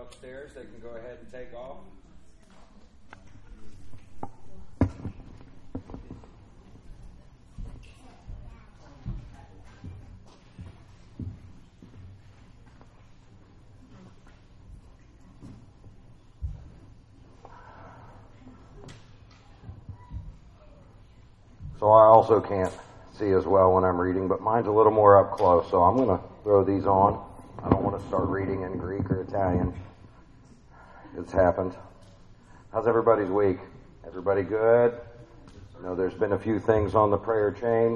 upstairs, they can go ahead and take off. So I also can't see as well when I'm reading, but mine's a little more up close, so I'm going to throw these on. I don't want to start reading in Greek or Italian. It's happened. How's everybody's week? Everybody good? You know, there's been a few things on the prayer chain.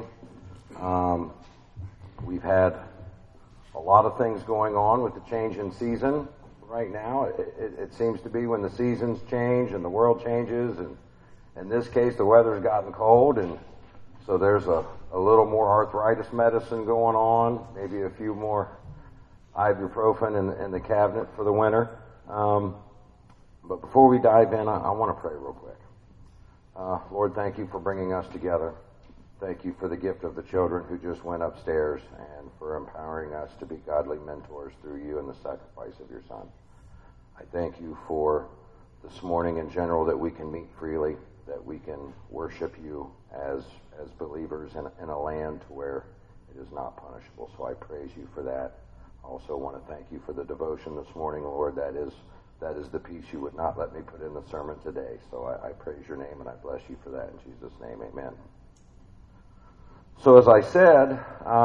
We've had a lot of things going on with the change in season right now. It seems to be when the seasons change and the world changes, and in this case the weather's gotten cold, and so there's a little more arthritis medicine going on, maybe a few more ibuprofen in the cabinet for the winter. But before we dive in, I want to pray real quick. Lord, thank you for bringing us together. Thank you for the gift of the children who just went upstairs and for empowering us to be godly mentors through you and the sacrifice of your Son. I thank you for this morning in general, that we can meet freely, that we can worship you as believers in a land to where it is not punishable. So I praise you for that. I also want to thank you for the devotion this morning, Lord. That is the piece you would not let me put in the sermon today. So I praise your name and I bless you for that. In Jesus' name, amen. So as I said,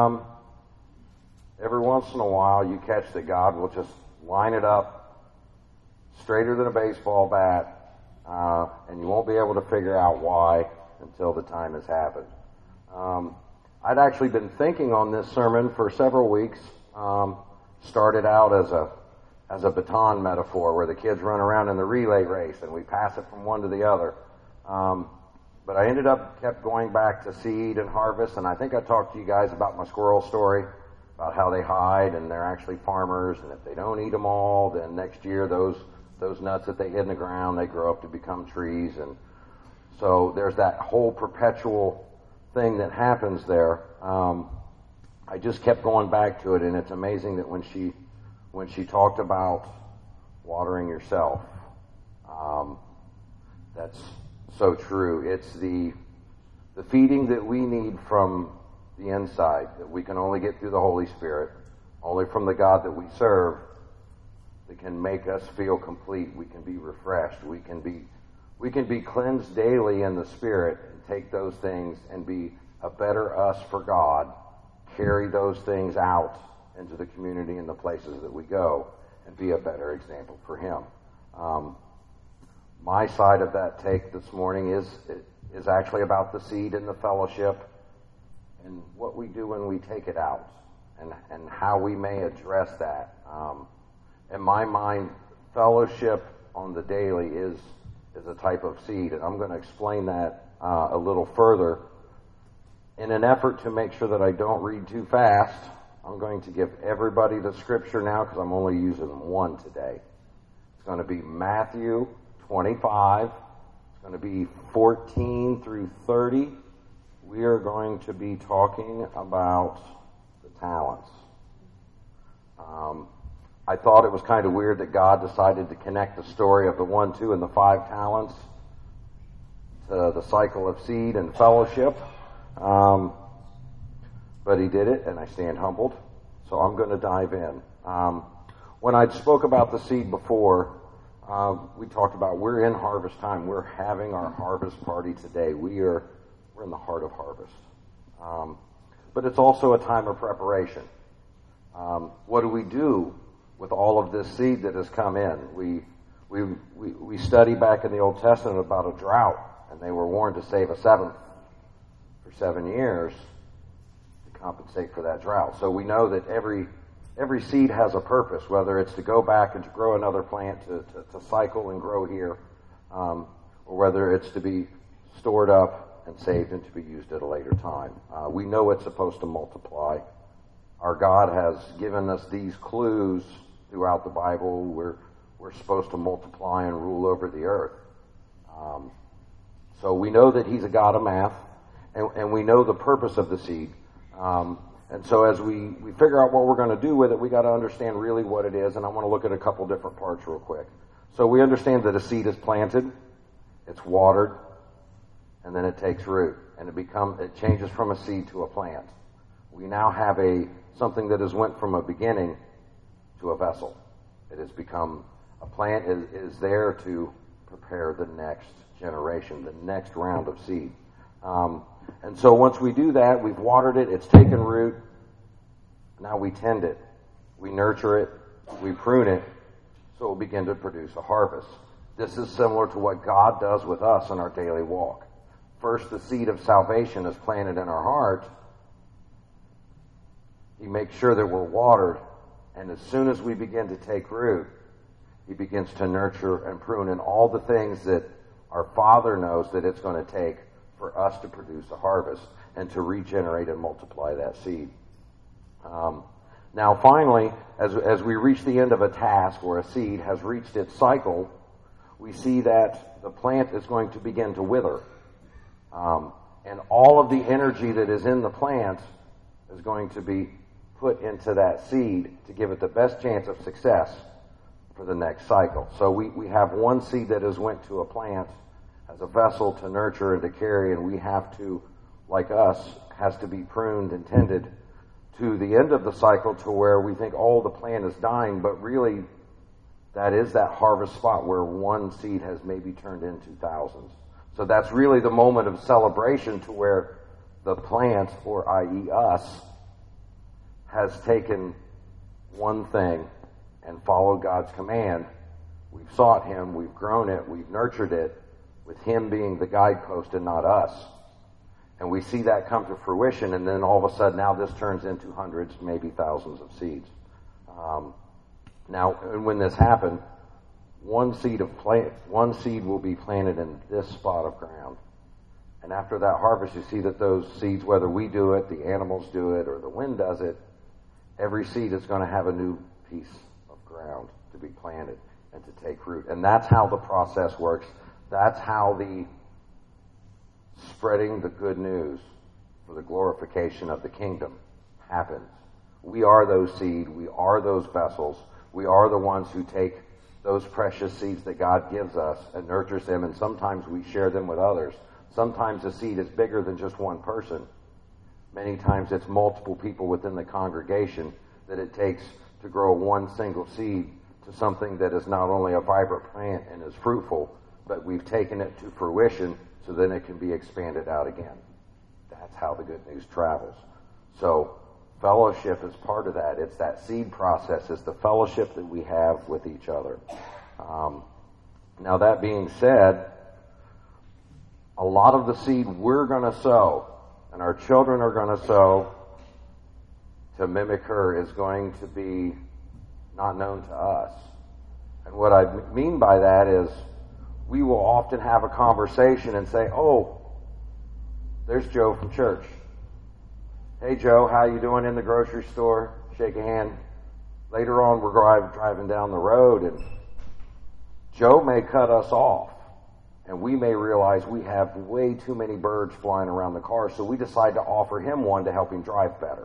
every once in a while you catch that God will just line it up straighter than a baseball bat, and you won't be able to figure out why until the time has happened. I'd actually been thinking on this sermon for several weeks. Started out as a baton metaphor where the kids run around in the relay race and we pass it from one to the other. But I kept going back to seed and harvest, and I think I talked to you guys about my squirrel story, about how they hide and they're actually farmers, and if they don't eat them all, then next year those nuts that they hid in the ground, they grow up to become trees. And so there's that whole perpetual thing that happens there. I just kept going back to it, and it's amazing that when she talked about watering yourself, that's so true. It's the feeding that we need from the inside, that we can only get through the Holy Spirit, only from the God that we serve, that can make us feel complete. We can be refreshed. We can be cleansed daily in the Spirit, and take those things and be a better us for God, carry those things out into the community and the places that we go, and be a better example for Him. My side of that take this morning is actually about the seed and the fellowship, and what we do when we take it out, and how we may address that. In my mind, fellowship on the daily is a type of seed, and I'm going to explain that a little further. In an effort to make sure that I don't read too fast, I'm going to give everybody the scripture now, because I'm only using one today. It's going to be Matthew 25. It's going to be 14 through 30. We are going to be talking about the talents. I thought it was kind of weird that God decided to connect the story of the 1, 2, and the 5 talents to the cycle of seed and fellowship. But He did it, and I stand humbled. So I'm going to dive in. When I spoke about the seed before, we talked about we're in harvest time. We're having our harvest party today. We're in the heart of harvest. But it's also a time of preparation. What do we do with all of this seed that has come in? We study back in the Old Testament about a drought, and they were warned to save a seventh for 7 years to compensate for that drought. So we know that every seed has a purpose, whether it's to go back and to grow another plant, to cycle and grow here, or whether it's to be stored up and saved and to be used at a later time. We know it's supposed to multiply. Our God has given us these clues throughout the Bible. We're supposed to multiply and rule over the earth. So we know that He's a God of math, and we know the purpose of the seed. And And so as we figure out what we're going to do with it, we got to understand really what it is, and I want to look at a couple different parts real quick. So we understand that a seed is planted, it's watered, and then it takes root, and it changes from a seed to a plant. We now have something that has went from a beginning to a vessel. It has become a plant is there to prepare the next generation, the next round of seed. And so once we do that, we've watered it, it's taken root. Now we tend it, we nurture it, we prune it, so it will begin to produce a harvest. This is similar to what God does with us in our daily walk. First, the seed of salvation is planted in our heart. He makes sure that we're watered, and as soon as we begin to take root, he begins to nurture and prune in all the things that our Father knows that it's going to take for us to produce a harvest and to regenerate and multiply that seed. Now finally, as we reach the end of a task where a seed has reached its cycle, we see that the plant is going to begin to wither. And all of the energy that is in the plant is going to be put into that seed to give it the best chance of success for the next cycle. So we have one seed that has went to a plant as a vessel to nurture and to carry, and we have to, like us, has to be pruned and tended to the end of the cycle to where we think, oh, the plant is dying, but really that is that harvest spot where one seed has maybe turned into thousands. So that's really the moment of celebration to where the plant, or i.e. us, has taken one thing and followed God's command. We've sought him, we've grown it, we've nurtured it, with him being the guidepost and not us. And we see that come to fruition, and then all of a sudden now this turns into hundreds, maybe thousands of seeds. Now, when this happened, one seed will be planted in this spot of ground. And after that harvest, you see that those seeds, whether we do it, the animals do it, or the wind does it, every seed is going to have a new piece of ground to be planted and to take root. And that's how the process works. That's how the spreading the good news for the glorification of the kingdom happens. We are those seed. We are those vessels. We are the ones who take those precious seeds that God gives us and nurtures them, and sometimes we share them with others. Sometimes a seed is bigger than just one person. Many times it's multiple people within the congregation that it takes to grow one single seed to something that is not only a vibrant plant and is fruitful, but we've taken it to fruition so then it can be expanded out again. That's how the good news travels. So fellowship is part of that. It's that seed process. It's the fellowship that we have with each other. Now that being said, a lot of the seed we're going to sow and our children are going to sow to mimic her is going to be not known to us. And what I mean by that is we will often have a conversation and say, oh, there's Joe from church. Hey, Joe, how you doing in the grocery store? Shake a hand. Later on, we're driving down the road, and Joe may cut us off, and we may realize we have way too many birds flying around the car, so we decide to offer him one to help him drive better.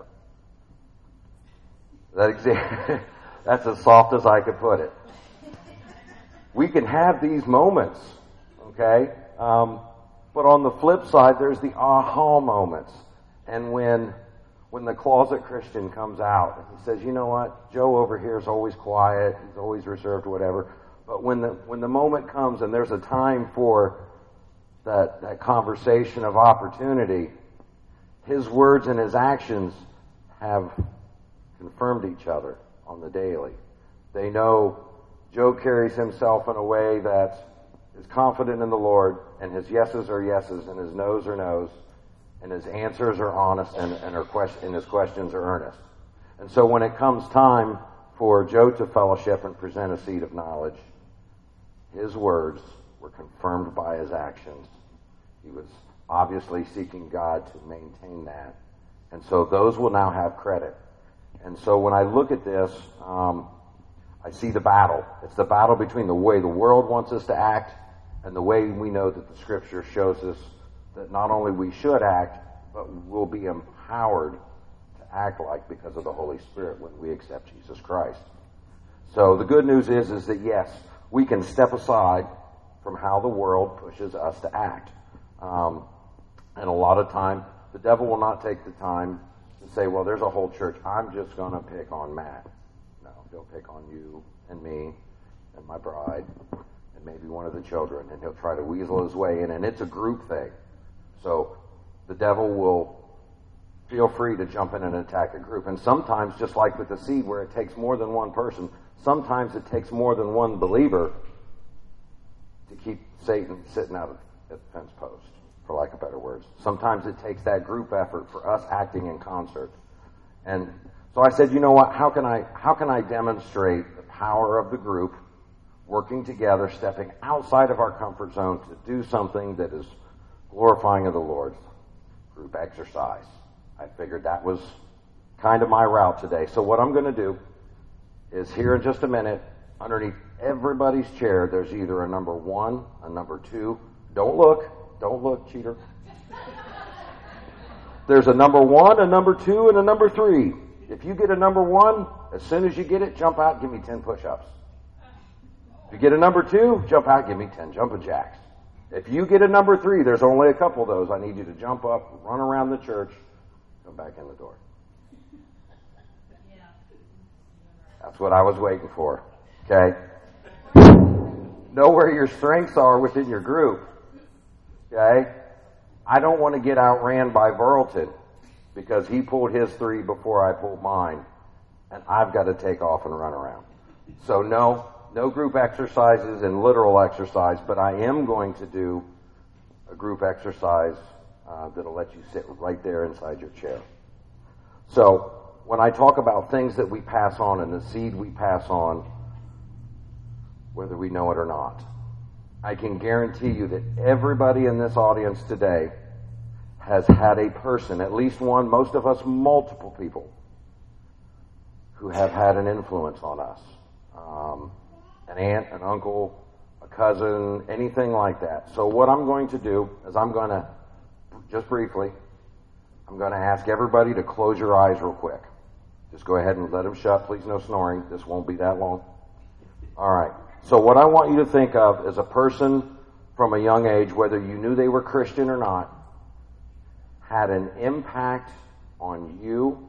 That's as soft as I could put it. We can have these moments, okay? But on the flip side, there's the aha moments. And when the closet Christian comes out and he says, you know what, Joe over here is always quiet, he's always reserved, whatever. But when the moment comes and there's a time for that conversation of opportunity, his words and his actions have confirmed each other on the daily. They know Joe carries himself in a way that is confident in the Lord, and his yeses are yeses, and his noes are noes, and his answers are honest, and his questions are earnest. And so when it comes time for Joe to fellowship and present a seed of knowledge, his words were confirmed by his actions. He was obviously seeking God to maintain that. And so those will now have credit. And so when I look at this, I see the battle. It's the battle between the way the world wants us to act and the way we know that the Scripture shows us that not only we should act, but we'll be empowered to to act like because of the Holy Spirit when we accept Jesus Christ. So the good news is that yes, we can step aside from how the world pushes us to act. And a lot of time, the devil will not take the time to say, well, there's a whole church. I'm just going to pick on Matt. No, he'll pick on you and me and my bride and maybe one of the children, and he'll try to weasel his way in, and it's a group thing. So the devil will feel free to jump in and attack a group. And sometimes, just like with the seed where it takes more than one person, sometimes it takes more than one believer to keep Satan sitting out at the fence post, for lack of better words. Sometimes it takes that group effort for us acting in concert. And so I said, you know what, how can I demonstrate the power of the group working together, stepping outside of our comfort zone to do something that is glorifying of the Lord? Group exercise. I figured that was kind of my route today. So what I'm going to do is here in just a minute, underneath everybody's chair, there's either a number 1, a number 2. Don't look, cheater. There's a number 1, a number 2, and a number 3. If you get a number 1, as soon as you get it, jump out, give me 10 push-ups. If you get a number 2, jump out, give me 10 jumping jacks. If you get a number 3, there's only a couple of those. I need you to jump up, run around the church, come back in the door. That's what I was waiting for. Okay? Know where your strengths are within your group. Okay? I don't want to get outran by Burleton because he pulled his 3 before I pulled mine, and I've got to take off and run around. So no group exercises and literal exercise, but I am going to do a group exercise that'll let you sit right there inside your chair. So when I talk about things that we pass on and the seed we pass on, whether we know it or not, I can guarantee you that everybody in this audience today has had a person, at least one, most of us multiple people, who have had an influence on us. An aunt, an uncle, a cousin, anything like that. So what I'm going to do is I'm going to, just briefly, I'm going to ask everybody to close your eyes real quick. Just go ahead and let them shut. Please, no snoring. This won't be that long. All right. So what I want you to think of is a person from a young age, whether you knew they were Christian or not, had an impact on you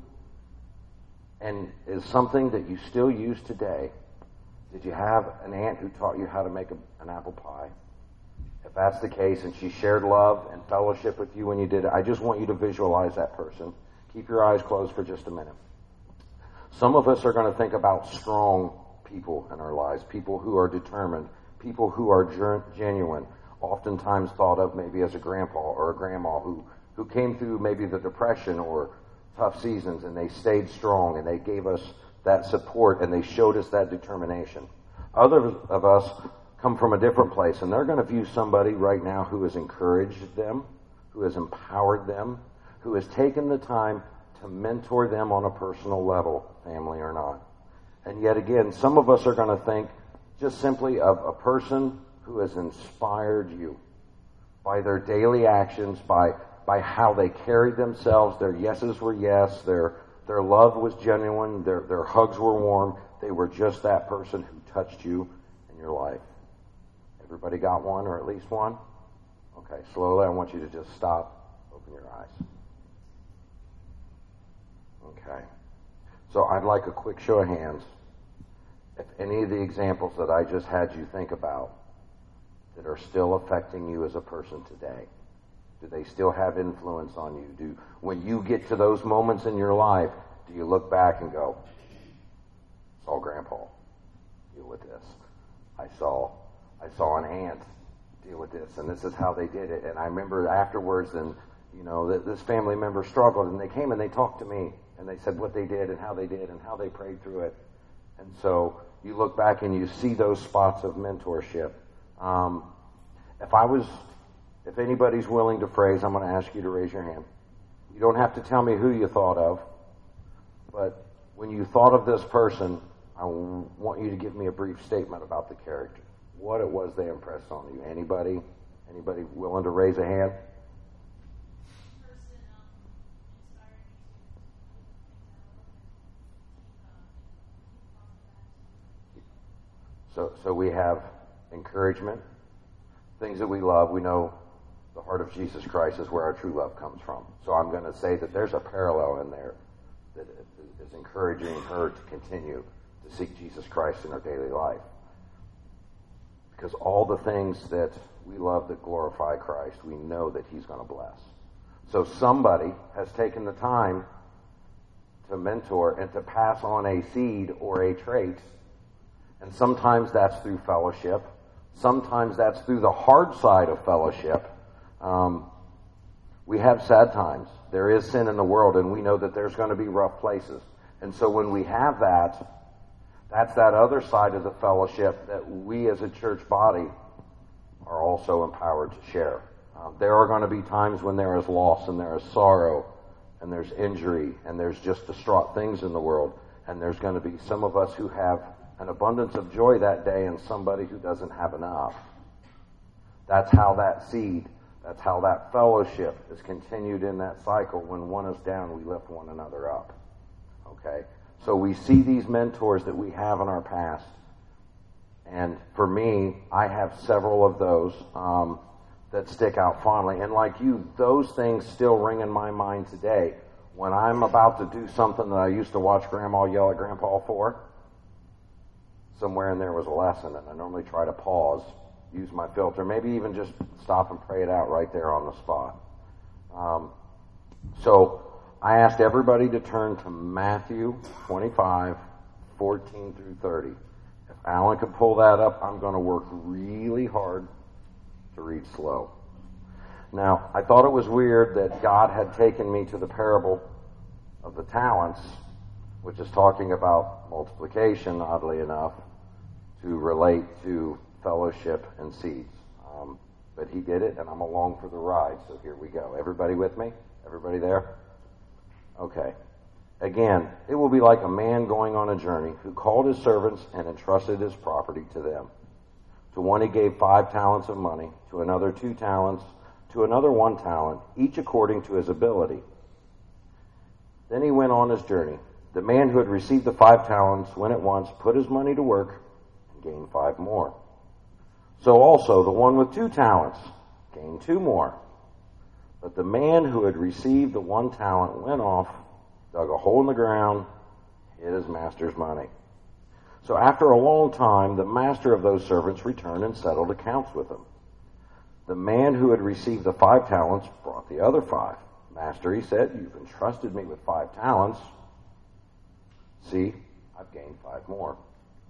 and is something that you still use today. Did you have an aunt who taught you how to make an apple pie? If that's the case and she shared love and fellowship with you when you did it, I just want you to visualize that person. Keep your eyes closed for just a minute. Some of us are going to think about strong people in our lives, people who are determined, people who are genuine, oftentimes thought of maybe as a grandpa or a grandma who came through maybe the depression or tough seasons, and they stayed strong and they gave us that support and they showed us that determination. Others of us come from a different place, and they're going to view somebody right now who has encouraged them, who has empowered them, who has taken the time to mentor them on a personal level, family or not. And yet again, some of us are going to think just simply of a person who has inspired you by their daily actions, by how they carried themselves. Their yeses were yes, their love was genuine, their hugs were warm. They were just that person who touched you in your life. Everybody got one, or at least one? Okay, slowly I want you to just stop, open your eyes. Okay. So I'd like a quick show of hands. If any of the examples that I just had you think about that are still affecting you as a person today, do they still have influence on you? When you get to those moments in your life, do you look back and go, saw Grandpa deal with this. I saw an aunt deal with this, and this is how they did it. And I remember afterwards, and that this family member struggled, and they came and they talked to me, and they said what they did and how they did and how they prayed through it. And so you look back and you see those spots of mentorship. If anybody's willing to phrase, I'm going to ask you to raise your hand. You don't have to tell me who you thought of, but when you thought of this person, I want you to give me a brief statement about the character, what it was they impressed on you. Anybody willing to raise a hand? So we have encouragement, things that we love. We know the heart of Jesus Christ is where our true love comes from. So I'm going to say that there's a parallel in there that is encouraging her to continue to seek Jesus Christ in her daily life. Because all the things that we love that glorify Christ, we know that he's going to bless. So somebody has taken the time to mentor and to pass on a seed or a trait. And sometimes that's through fellowship. Sometimes that's through the hard side of fellowship. We have sad times. There is sin in the world, and we know that there's going to be rough places. And so when we have that, that's that other side of the fellowship that we as a church body are also empowered to share. There are going to be times when there is loss and there is sorrow and there's injury and there's just distraught things in the world. And there's going to be some of us who have an abundance of joy that day and somebody who doesn't have enough. That's how that seed, that's how that fellowship is continued in that cycle. When one is down, we lift one another up. Okay? So we see these mentors that we have in our past. And for me, I have several of those that stick out fondly. And like you, those things still ring in my mind today. When I'm about to do something that I used to watch Grandma yell at Grandpa for, somewhere in there was a lesson, and I normally try to pause, use my filter, maybe even just stop and pray it out right there on the spot. So I asked everybody to turn to Matthew 25, 14 through 30. If Alan could pull that up, I'm going to work really hard to read slow. Now, I thought it was weird that God had taken me to the parable of the talents, which is talking about multiplication, oddly enough, to relate to fellowship and seeds. But he did it, and I'm along for the ride, so here we go. Everybody with me? Everybody there? Okay. Again, it will be like a man going on a journey who called his servants and entrusted his property to them. To one he gave 5 talents of money, to another 2 talents, to another 1 talent, each according to his ability. Then he went on his journey. The man who had received the 5 talents went at once, put his money to work, and gained 5 more. So also the one with 2 talents gained 2 more. But the man who had received the 1 talent went off, dug a hole in the ground, hid his master's money. So after a long time, the master of those servants returned and settled accounts with them. The man who had received the 5 talents brought the other 5. Master, he said, you've entrusted me with 5 talents. See, I've gained 5 more.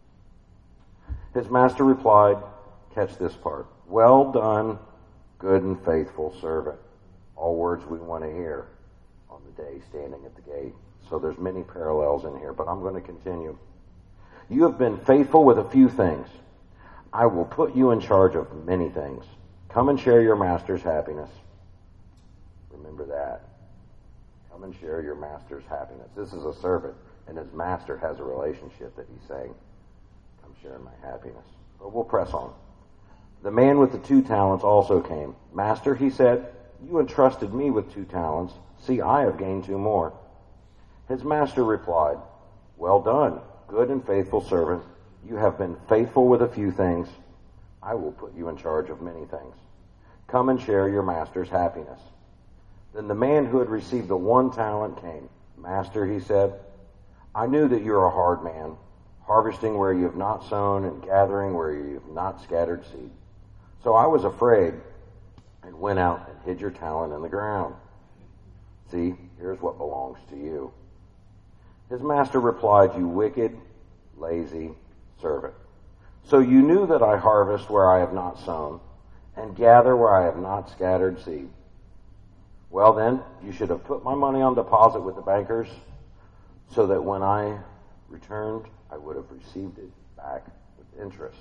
His master replied, catch this part, well done, good and faithful servant. All words we want to hear on the day standing at the gate. So there's many parallels in here, but I'm going to continue. You have been faithful with a few things. I will put you in charge of many things. Come and share your master's happiness. Remember that. Come and share your master's happiness. This is a servant, and his master has a relationship that he's saying, come share my happiness. But we'll press on. The man with the 2 talents also came. Master, he said, you entrusted me with 2 talents. See, I have gained 2 more. His master replied, well done, good and faithful servant. You have been faithful with a few things. I will put you in charge of many things. Come and share your master's happiness. Then the man who had received the 1 talent came. Master, he said, I knew that you're a hard man, harvesting where you have not sown and gathering where you have not scattered seed. So I was afraid and went out and hid your talent in the ground. See, here's what belongs to you. His master replied, you wicked, lazy servant. So you knew that I harvest where I have not sown and gather where I have not scattered seed. Well then, you should have put my money on deposit with the bankers so that when I returned, I would have received it back with interest.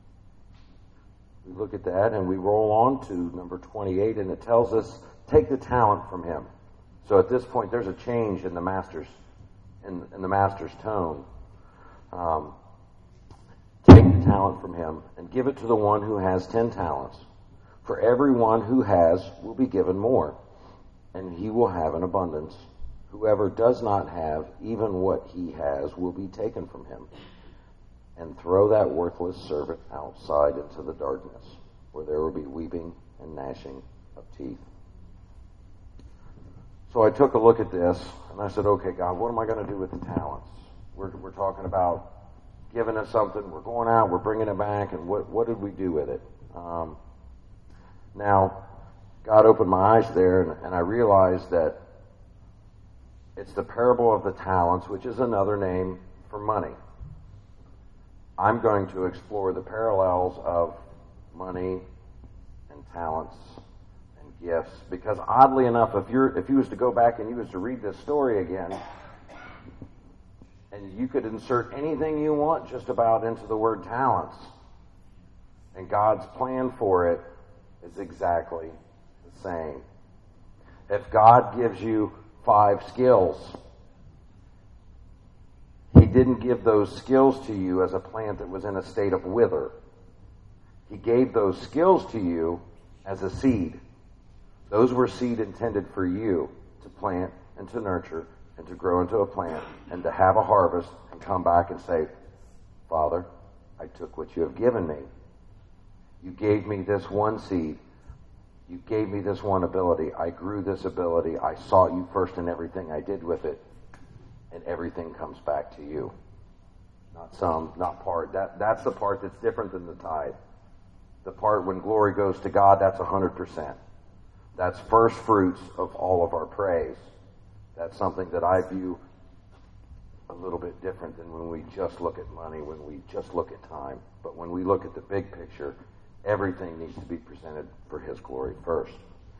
We look at that and we roll on to number 28, and it tells us, take the talent from him. So at this point, there's a change in the master's tone. Take the talent from him and give it to the one who has 10 talents. For everyone who has will be given more, and he will have an abundance. Whoever does not have, even what he has, will be taken from him. and throw that worthless servant outside into the darkness, where there will be weeping and gnashing of teeth. So I took a look at this, and I said, okay, God, what am I going to do with the talents? We're talking about giving us something. We're going out. We're bringing it back. And what did we do with it? Now, God opened my eyes there, and I realized that it's the parable of the talents, which is another name for money. I'm going to explore the parallels of money and talents and gifts, because oddly enough, if you was to go back and you was to read this story again, and you could insert anything you want just about into the word talents, and God's plan for it is exactly the same. If God gives you 5 skills, He didn't give those skills to you as a plant that was in a state of wither. He gave those skills to you as a seed. Those were seed intended for you to plant and to nurture and to grow into a plant and to have a harvest and come back and say, Father, I took what you have given me. You gave me this one seed. You gave me this one ability. I grew this ability. I sought you first in everything I did with it. And everything comes back to you. Not some, not part. That's the part that's different than the tithe. The part when glory goes to God, that's 100%. That's first fruits of all of our praise. That's something that I view a little bit different than when we just look at money, when we just look at time. But when we look at the big picture, everything needs to be presented for His glory first.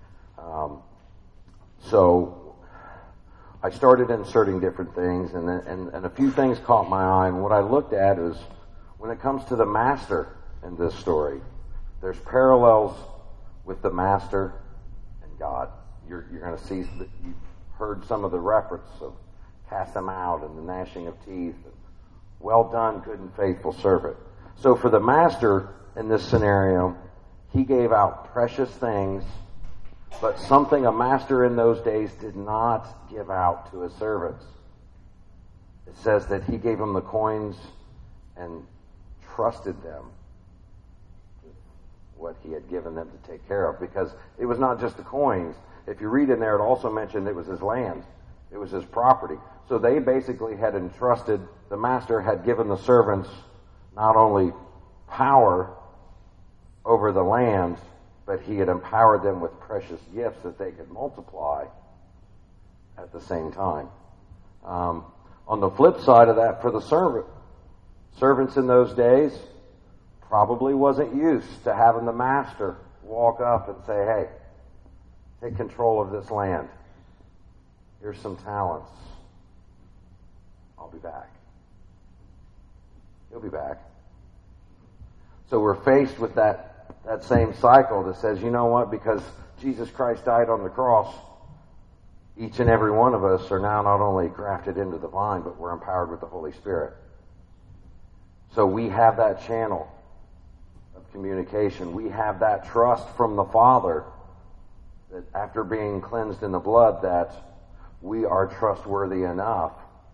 So I started inserting different things, and a few things caught my eye. And what I looked at is, when it comes to the master in this story, there's parallels with the master and God. You're going to see that you've heard some of the reference of cast them out and the gnashing of teeth. Well done, good and faithful servant. So for the master in this scenario, he gave out precious things, but something a master in those days did not give out to his servants. It says that he gave them the coins and trusted them with what he had given them to take care of, because it was not just the coins. If you read in there, it also mentioned it was his land. It was his property. So they basically had entrusted, the master had given the servants not only power over the land, but he had empowered them with precious gifts that they could multiply at the same time. On the flip side of that, for the servants in those days probably wasn't used to having the master walk up and say, hey, take control of this land. Here's some talents. I'll be back. He'll be back. So we're faced with that same cycle that says, you know what, because Jesus Christ died on the cross, each and every one of us are now not only grafted into the vine, but we're empowered with the Holy Spirit. So we have that channel of communication. We have that trust from the Father that after being cleansed in the blood, that we are trustworthy enough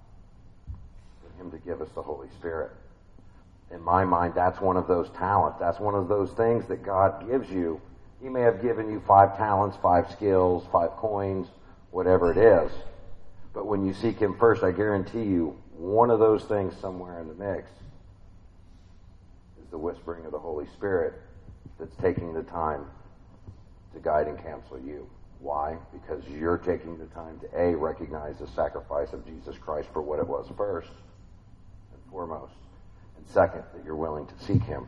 for Him to give us the Holy Spirit. In my mind, that's one of those talents. That's one of those things that God gives you. He may have given you 5 talents, 5 skills, 5 coins, whatever it is. But when you seek Him first, I guarantee you, one of those things somewhere in the mix is the whispering of the Holy Spirit that's taking the time to guide and counsel you. Why? Because you're taking the time to A, recognize the sacrifice of Jesus Christ for what it was first and foremost. And second, that you're willing to seek Him.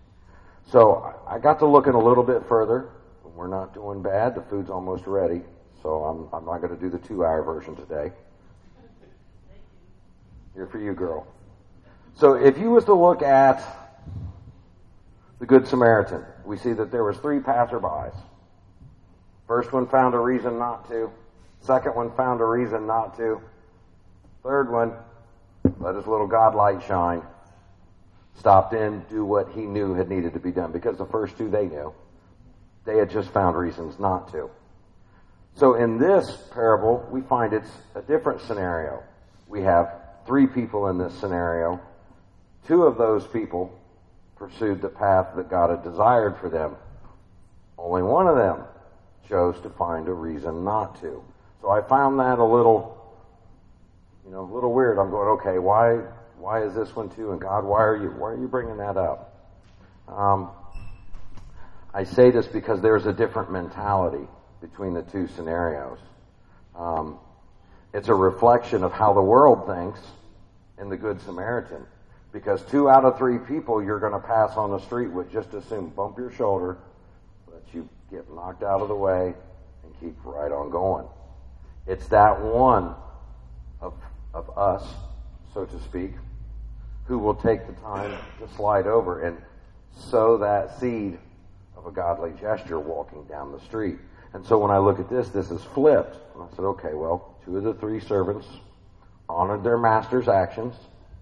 So I got to looking a little bit further. We're not doing bad. The food's almost ready. So I'm not going to do the 2-hour version today. Here for you, girl. So if you was to look at the Good Samaritan, we see that there was 3 passerbys. First one found a reason not to. Second one found a reason not to. Third one, let his little God light shine. Stopped in, do what he knew had needed to be done. Because the first 2 they knew. They had just found reasons not to. So in this parable, we find it's a different scenario. We have 3 people in this scenario. 2 of those people pursued the path that God had desired for them. Only 1 of them chose to find a reason not to. So I found that a little weird. I'm going, okay, why is this one too? And God, why are you bringing that up? I say this because there's a different mentality between the 2 scenarios. It's a reflection of how the world thinks in the Good Samaritan. Because 2 out of 3 people you're going to pass on the street would just as soon bump your shoulder, let you get knocked out of the way, and keep right on going. It's that one of us, so to speak, who will take the time to slide over and sow that seed of a godly gesture walking down the street. And so when I look at this is flipped. And I said, okay, well, 2 of the 3 servants honored their master's actions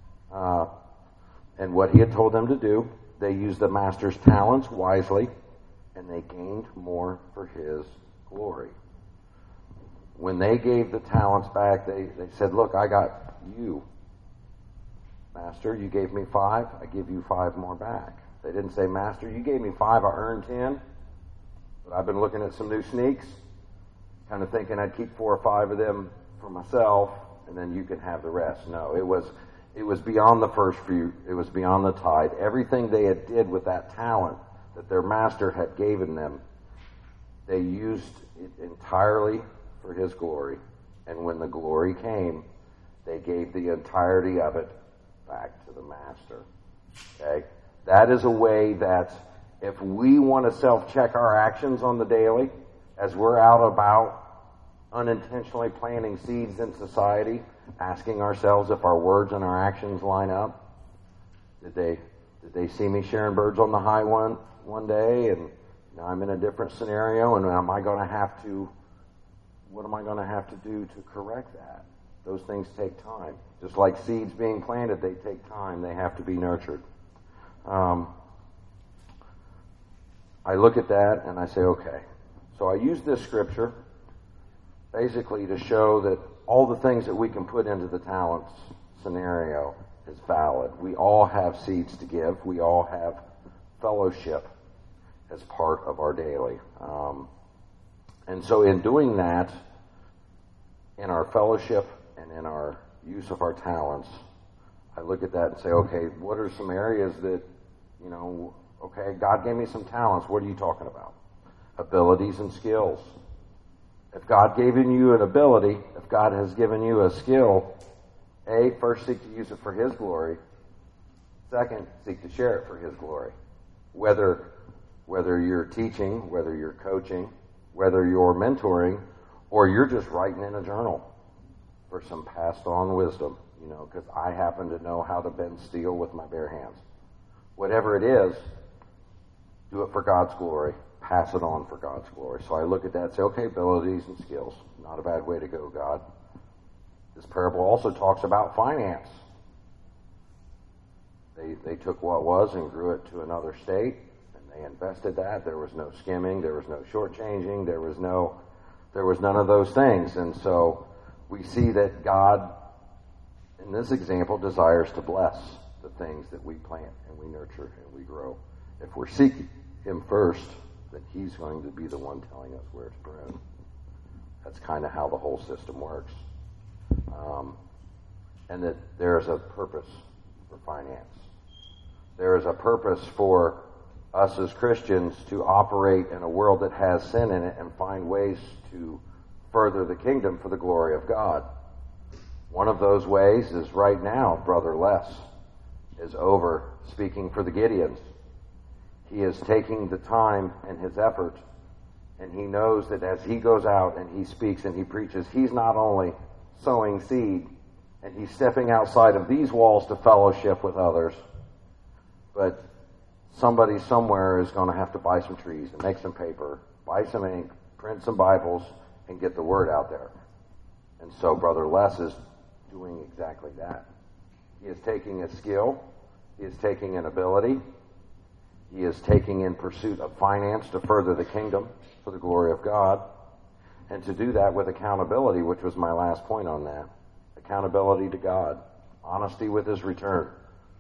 and what he had told them to do. They used the master's talents wisely, and they gained more for his glory. When they gave the talents back, they said, look, I got you, Master. You gave me 5. I give you 5 more back. They didn't say, Master, you gave me 5. I earned 10. But I've been looking at some new sneaks, kind of thinking I'd keep 4 or 5 of them for myself, and then you can have the rest. No, it was beyond the first few. It was beyond the tithe. Everything they had did with that talent that their master had given them, they used it entirely for his glory. And when the glory came, they gave the entirety of it back to the master. Okay? That is a way that if we want to self-check our actions on the daily, as we're out about unintentionally planting seeds in society, asking ourselves if our words and our actions line up. Did they see me sharing birds on the high one day, and now I'm in a different scenario, and what am I going to have to do to correct that? Those things take time. Just like seeds being planted, they take time. They have to be nurtured. I look at that and I say, okay. So I use this scripture basically to show that all the things that we can put into the talents scenario is valid. We all have seeds to give. We all have fellowship as part of our daily. And so in doing that, in our fellowship and in our use of our talents, I look at that and say, okay, what are some areas that, okay, God gave me some talents. What are you talking about? Abilities and skills. If God gave you an ability, if God has given you a skill, first seek to use it for his glory. Second, seek to share it for his glory. Whether you're teaching, whether you're coaching, whether you're mentoring, or you're just writing in a journal for some passed on wisdom, because I happen to know how to bend steel with my bare hands. Whatever it is, do it for God's glory. Pass it on for God's glory. So I look at that and say, okay, abilities and skills. Not a bad way to go, God. This parable also talks about finance. They took what was and grew it to another state, and they invested that. There was no skimming. There was no shortchanging. There was none of those things. And so we see that God, in this example, desires to bless the things that we plant and we nurture and we grow. If we're seeking him first, then he's going to be the one telling us where it's pruned. That's kind of how the whole system works. And that there is a purpose for finance. There is a purpose for us as Christians to operate in a world that has sin in it and find ways to further the kingdom for the glory of God. One of those ways is right now, Brother Les is over speaking for the Gideons. He is taking the time and his effort, and he knows that as he goes out and he speaks and he preaches, he's not only sowing seed and he's stepping outside of these walls to fellowship with others, but somebody somewhere is going to have to buy some trees and make some paper, buy some ink, print some Bibles, and get the word out there. And so Brother Les is doing exactly that. He is taking a skill, he is taking an ability, he is taking in pursuit of finance to further the kingdom for the glory of God, and to do that with accountability, which was my last point on that. Accountability to God, honesty with his return.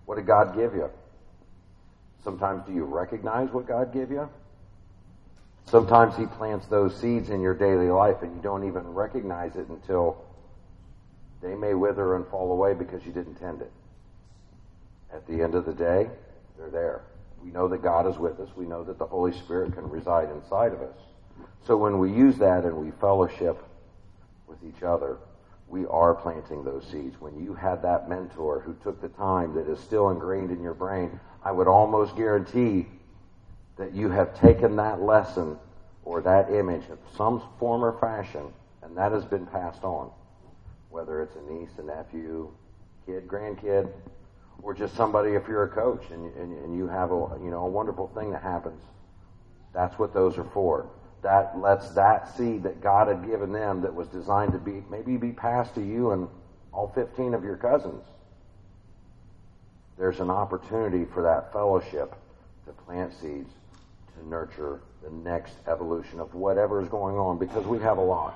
What did God give you? Sometimes do you recognize what God gave you? Sometimes He plants those seeds in your daily life and you don't even recognize it until they may wither and fall away because you didn't tend it. At the end of the day, they're there. We know that God is with us. We know that the Holy Spirit can reside inside of us. So when we use that and we fellowship with each other, we are planting those seeds. When you had that mentor who took the time that is still ingrained in your brain, I would almost guarantee that you have taken that lesson or that image of some form or fashion, and that has been passed on. Whether it's a niece, a nephew, kid, grandkid, or just somebody, if you're a coach and you have a wonderful thing that happens, that's what those are for. That lets that seed that God had given them that was designed to be passed to you and all 15 of your cousins. There's an opportunity for that fellowship to plant seeds, to nurture the next evolution of whatever is going on, because we have a lot.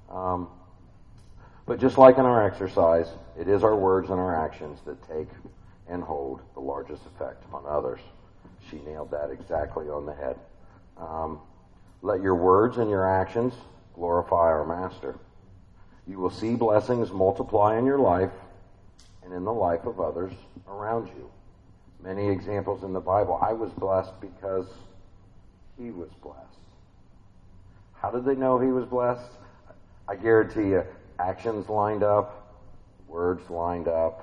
But just like in our exercise, it is our words and our actions that take and hold the largest effect on others. She nailed that exactly on the head. Let your words and your actions glorify our Master. You will see blessings multiply in your life and in the life of others around you. Many examples in the Bible. I was blessed because he was blessed. How did they know he was blessed? I guarantee you, actions lined up, words lined up,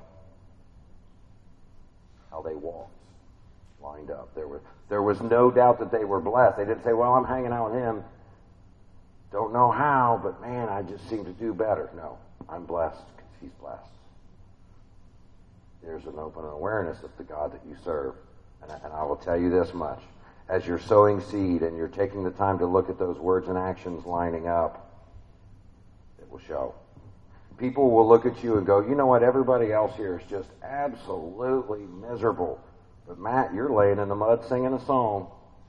how they walked lined up. There was no doubt that they were blessed. They didn't say, well, I'm hanging out with him. Don't know how, but man, I just seem to do better. No, I'm blessed because he's blessed. There's an open awareness of the God that you serve. And I will tell you this much. As you're sowing seed and you're taking the time to look at those words and actions lining up, it will show. People will look at you and go, you know what, everybody else here is just absolutely miserable. But Matt, you're laying in the mud singing a song.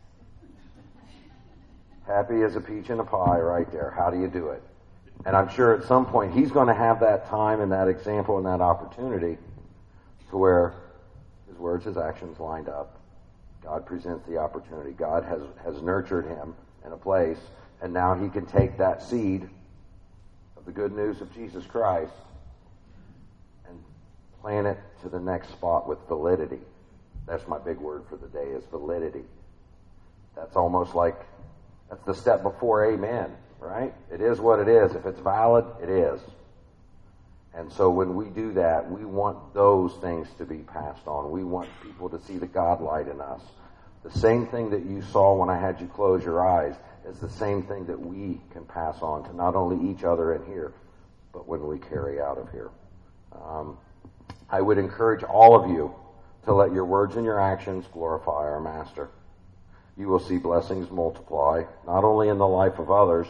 Happy as a peach in a pie right there. How do you do it? And I'm sure at some point he's going to have that time and that example and that opportunity to where his words, his actions lined up. God presents the opportunity. God has nurtured him in a place, and now he can take that seed of the good news of Jesus Christ and plant it to the next spot with validity. That's my big word for the day, is validity. That's almost like, that's the step before amen, right? It is what it is. If it's valid, it is. And so when we do that, we want those things to be passed on. We want people to see the God light in us. The same thing that you saw when I had you close your eyes is the same thing that we can pass on to not only each other in here, but when we carry out of here. I would encourage all of you to let your words and your actions glorify our Master. You will see blessings multiply, not only in the life of others,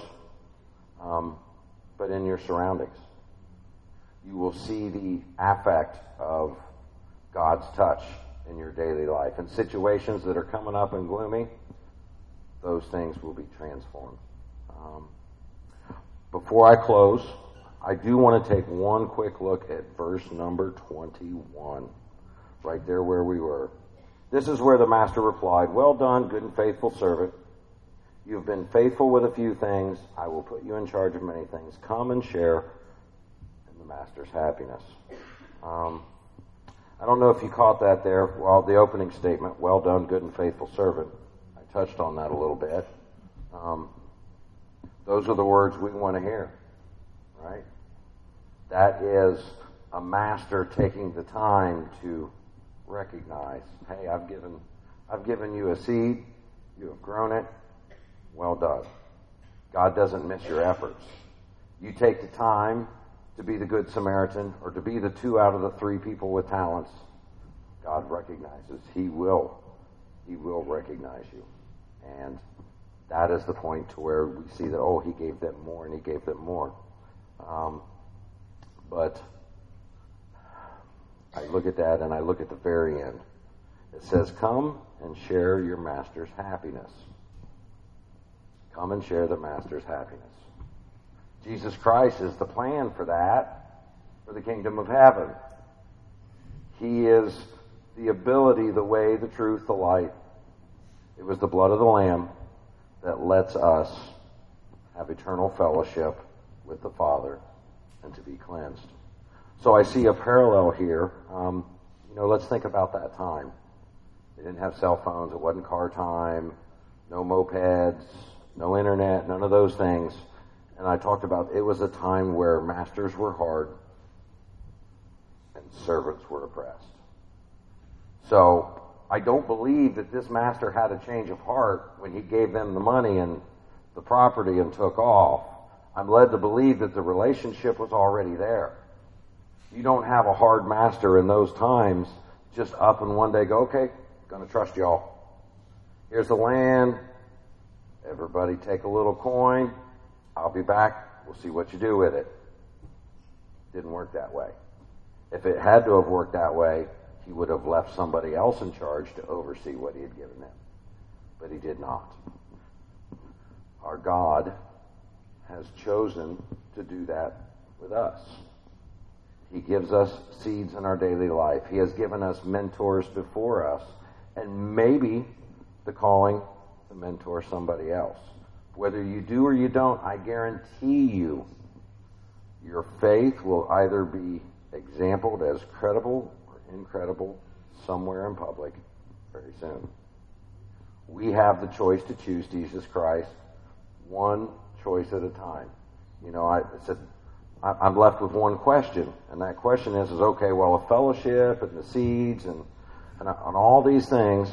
but in your surroundings. You will see the affect of God's touch in your daily life. And situations that are coming up and gloomy, those things will be transformed. Before I close, I do want to take one quick look at verse number 21, right there where we were. This is where the Master replied, "Well done, good and faithful servant. You've been faithful with a few things. I will put you in charge of many things. Come and share in the Master's happiness." I don't know if you caught that there. Well, the opening statement, "Well done, good and faithful servant." I touched on that a little bit. Those are the words we want to hear, right? That is a master taking the time to recognize, hey, I've given you a seed, you have grown it, well done. God doesn't miss your efforts. You take the time to be the Good Samaritan or to be the 2 out of the 3 people with talents. God recognizes. He will recognize you. And that is the point to where we see that, oh, he gave them more and he gave them more. But I look at that and I look at the very end. It says, come and share your Master's happiness. Come and share the Master's happiness. Jesus Christ is the plan for that, for the kingdom of heaven. He is the ability, the way, the truth, the light. It was the blood of the Lamb that lets us have eternal fellowship with the Father and to be cleansed. So I see a parallel here. Let's think about that time. They didn't have cell phones. It wasn't car time. No mopeds. No internet. None of those things. And I talked about it was a time where masters were hard and servants were oppressed. So I don't believe that this master had a change of heart when he gave them the money and the property and took off. I'm led to believe that the relationship was already there. You don't have a hard master in those times just up and one day go, okay, going to trust y'all. Here's the land. Everybody take a little coin. I'll be back. We'll see what you do with it. Didn't work that way. If it had to have worked that way, he would have left somebody else in charge to oversee what he had given them. But he did not. Our God has chosen to do that with us. He gives us seeds in our daily life. He has given us mentors before us, and maybe the calling to mentor somebody else. Whether you do or you don't, I guarantee you, your faith will either be exampled as credible or incredible somewhere in public very soon. We have the choice to choose Jesus Christ one choice at a time. I said, I'm left with one question, and that question is okay, well, a fellowship and the seeds and all these things,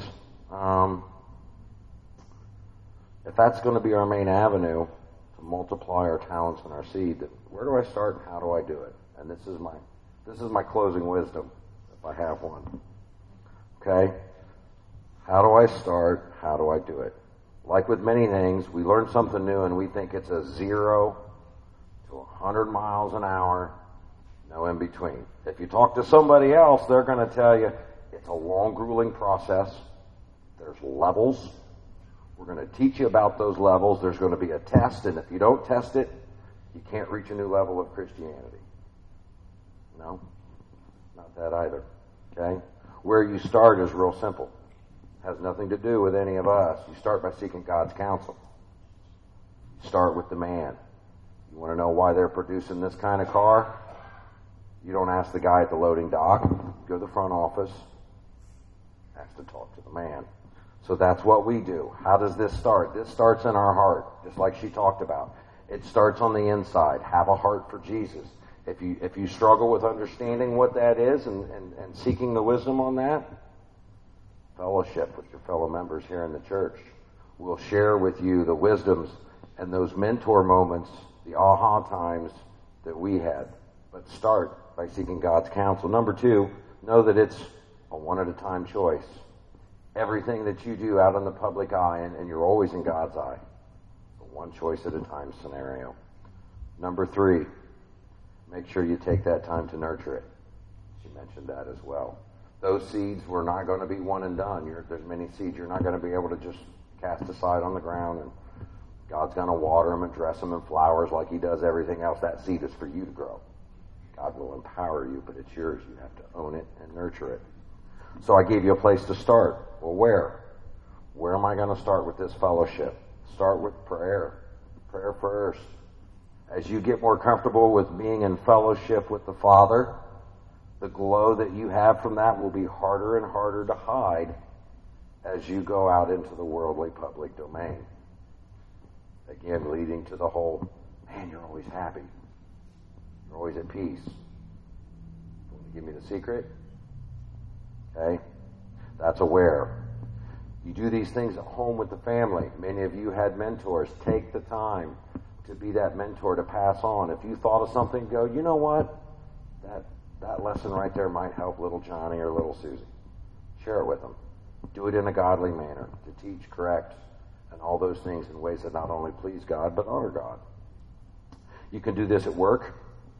if that's going to be our main avenue to multiply our talents and our seed, then where do I start and how do I do it? And this is my closing wisdom, if I have one. Okay? How do I start? How do I do it? Like with many things, we learn something new and we think it's a 0 to 100 miles an hour, no in between. If you talk to somebody else, they're going to tell you it's a long, grueling process. There's levels. We're going to teach you about those levels. There's going to be a test, and if you don't test it, you can't reach a new level of Christianity. No, not that either. Okay? Where you start is real simple. Has nothing to do with any of us. You start by seeking God's counsel. You start with the man. You want to know why they're producing this kind of car? You don't ask the guy at the loading dock. Go to the front office. Ask to talk to the man. So that's what we do. How does this start? This starts in our heart, just like she talked about. It starts on the inside. Have a heart for Jesus. If you struggle with understanding what that is and seeking the wisdom on that, fellowship with your fellow members here in the church. We'll share with you the wisdoms and those mentor moments, the aha times that we had. But start by seeking God's counsel. Number 2, know that it's a one-at-a-time choice. Everything that you do out in the public eye, and you're always in God's eye. A one choice at a time scenario. Number 3, make sure you take that time to nurture it. She mentioned that as well. Those seeds were not going to be one and done. There's many seeds you're not going to be able to just cast aside on the ground, and God's going to water them and dress them in flowers like he does everything else. That seed is for you to grow. God will empower you, but it's yours. You have to own it and nurture it. So I gave you a place to start. Well, where? Where am I going to start with this fellowship? Start with prayer. Prayer first. As you get more comfortable with being in fellowship with the Father, the glow that you have from that will be harder and harder to hide as you go out into the worldly public domain. Again, leading to the whole, man, you're always happy. You're always at peace. Want to give me the secret? Okay? That's aware. You do these things at home with the family. Many of you had mentors. Take the time to be that mentor to pass on. If you thought of something, go, you know what? That lesson right there might help little Johnny or little Susie. Share it with them. Do it in a godly manner to teach, correct, and all those things in ways that not only please God, but honor God. You can do this at work.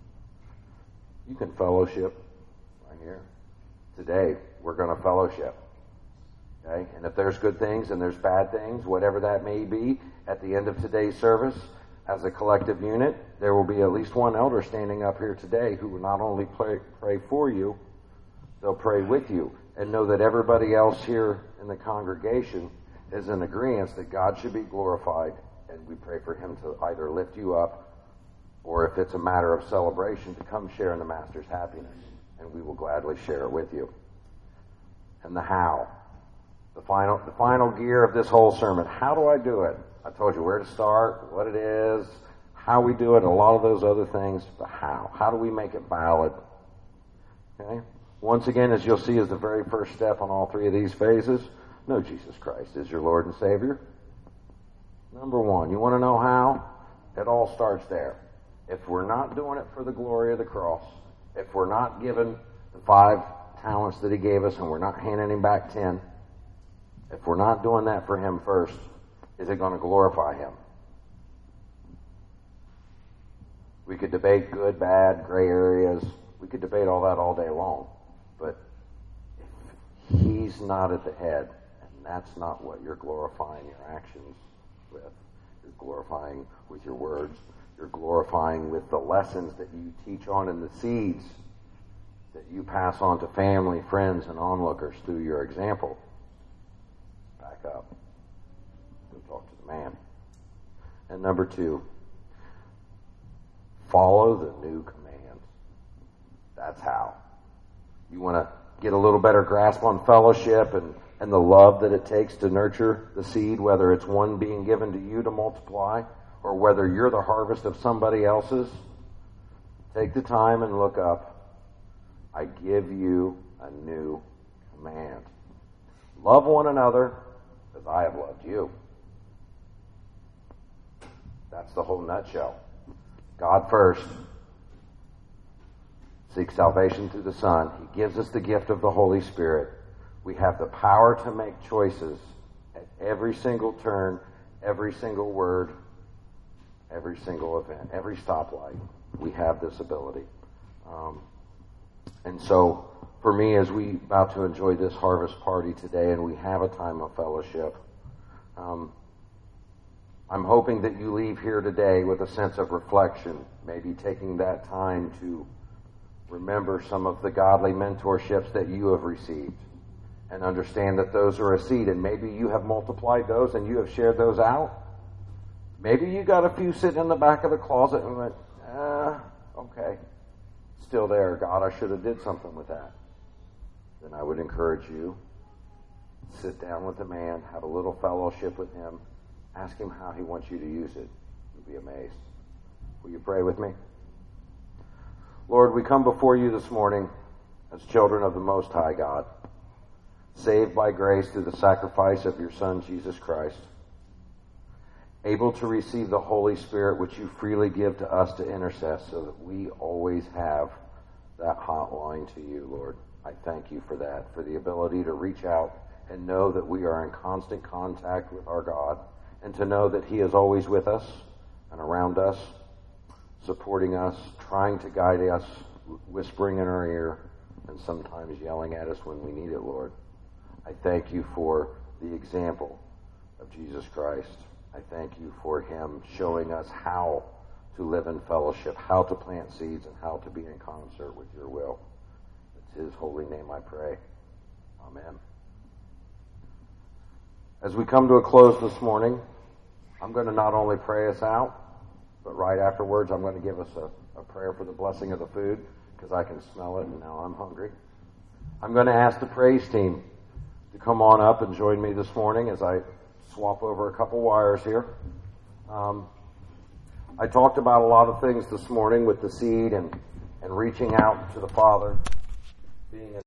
You can fellowship right here. Today, we're going to fellowship. Okay? And if there's good things and there's bad things, whatever that may be, at the end of today's service, as a collective unit, there will be at least one elder standing up here today who will not only pray for you, they'll pray with you. and know that everybody else here in the congregation is in agreement that God should be glorified, and we pray for him to either lift you up, or if it's a matter of celebration, to come share in the Master's happiness, and we will gladly share it with you. And the how. The final gear of this whole sermon. How do I do it? I told you where to start, what it is, how we do it, a lot of those other things, but how. How do we make it valid? Okay? Once again, as you'll see, is the very first step on all three of these phases. Know Jesus Christ is your Lord and Savior. Number one, you want to know how? It all starts there. If we're not doing it for the glory of the cross, if we're not given the 5 talents that he gave us and we're not handing him back 10, if we're not doing that for him first, is it going to glorify him? We could debate good, bad, gray areas. We could debate all that all day long. But if he's not at the head, and that's not what you're glorifying your actions with, you're glorifying with your words, you're glorifying with the lessons that you teach on and the seeds that you pass on to family, friends, and onlookers through your example. Back up. Go talk to the man. And number 2, follow the new commands. That's how. You want to get a little better grasp on fellowship and the love that it takes to nurture the seed, whether it's one being given to you to multiply or whether you're the harvest of somebody else's. Take the time and look up. I give you a new command. Love one another as I have loved you. That's the whole nutshell. God first. Seek salvation through the Son. He gives us the gift of the Holy Spirit. We have the power to make choices at every single turn, every single word, every single event, every stoplight. We have this ability. And so, for me, as we about to enjoy this harvest party today and we have a time of fellowship, I'm hoping that you leave here today with a sense of reflection, maybe taking that time to remember some of the godly mentorships that you have received and understand that those are a seed, and maybe you have multiplied those and you have shared those out. Maybe you got a few sitting in the back of the closet and went, okay, still there. God, I should have did something with that. Then I would encourage you, sit down with the man, have a little fellowship with him, ask him how he wants you to use it. You'll be amazed. Will you pray with me? Lord, we come before you this morning as children of the Most High God, saved by grace through the sacrifice of your Son, Jesus Christ, able to receive the Holy Spirit which you freely give to us to intercess so that we always have that hotline to you, Lord. I thank you for that, for the ability to reach out and know that we are in constant contact with our God, and to know that he is always with us and around us, supporting us, trying to guide us, whispering in our ear, and sometimes yelling at us when we need it, Lord. I thank you for the example of Jesus Christ. I thank you for him showing us how to live in fellowship, how to plant seeds, and how to be in concert with your will. It's his holy name I pray. Amen. As we come to a close this morning, I'm going to not only pray us out, but right afterwards I'm going to give us a prayer for the blessing of the food, because I can smell it and now I'm hungry. I'm going to ask the praise team to come on up and join me this morning as I swap over a couple wires here. I talked about a lot of things this morning with the seed and reaching out to the Father, being